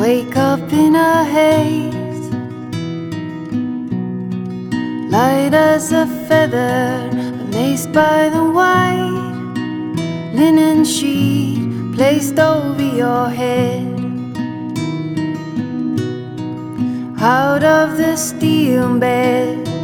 Wake up in a haze, light as a feather, amazed by the white linen sheet placed over your head. Out of the steel bed,